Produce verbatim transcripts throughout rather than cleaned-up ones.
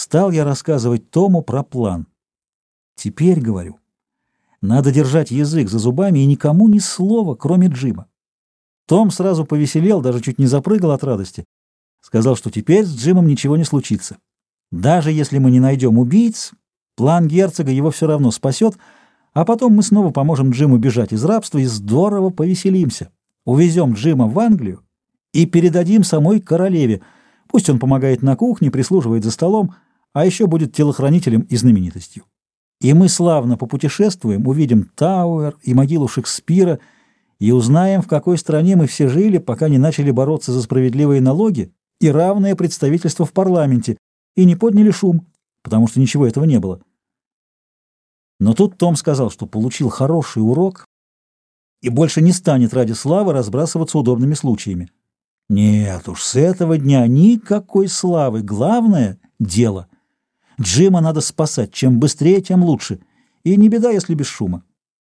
Стал я рассказывать Тому про план. Теперь, говорю, надо держать язык за зубами и никому ни слова, кроме Джима. Том сразу повеселел, даже чуть не запрыгал от радости. Сказал, что теперь с Джимом ничего не случится. Даже если мы не найдем убийц, план герцога его все равно спасет, а потом мы снова поможем Джиму бежать из рабства и здорово повеселимся. Увезем Джима в Англию и передадим самой королеве. Пусть он помогает на кухне, прислуживает за столом, а еще будет телохранителем и знаменитостью. И мы славно попутешествуем, увидим Тауэр и могилу Шекспира и узнаем, в какой стране мы все жили, пока не начали бороться за справедливые налоги и равное представительство в парламенте, и не подняли шум, потому что ничего этого не было. Но тут Том сказал, что получил хороший урок и больше не станет ради славы разбрасываться удобными случаями. Нет уж, с этого дня никакой славы, главное — дело. Джима надо спасать, чем быстрее, тем лучше, и не беда, если без шума.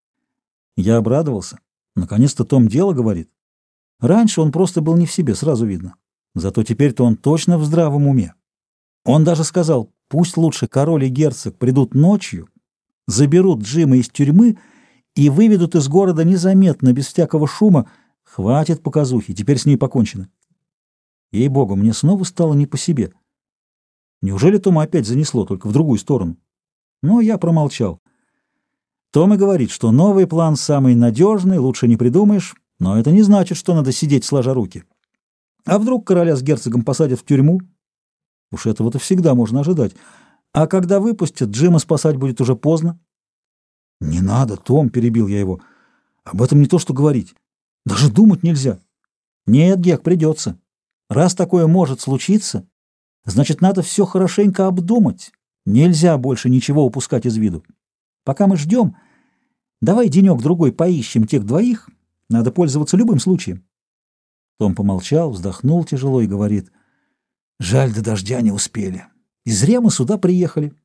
Я обрадовался. Наконец-то Том дело говорит. Раньше он просто был не в себе, сразу видно. Зато теперь-то он точно в здравом уме. Он даже сказал, пусть лучше король и герцог придут ночью, заберут Джима из тюрьмы и выведут из города незаметно, без всякого шума. Хватит показухи, теперь с ней покончено. Ей-богу, мне снова стало не по себе. Неужели Тома опять занесло, только в другую сторону? Но я промолчал. Том и говорит, что новый план самый надежный, лучше не придумаешь, но это не значит, что надо сидеть сложа руки. А вдруг короля с герцогом посадят в тюрьму? Уж этого-то всегда можно ожидать. А когда выпустят, Джима спасать будет уже поздно. «Не надо, Том», — перебил я его. «Об этом не то что говорить. Даже думать нельзя». «Нет, Гек, придется. Раз такое может случиться, значит, надо все хорошенько обдумать. Нельзя больше ничего упускать из виду. Пока мы ждем, давай денек-другой поищем тех двоих. Надо пользоваться любым случаем». Том помолчал, вздохнул тяжело и говорит: «Жаль, до дождя не успели. И зря мы сюда приехали.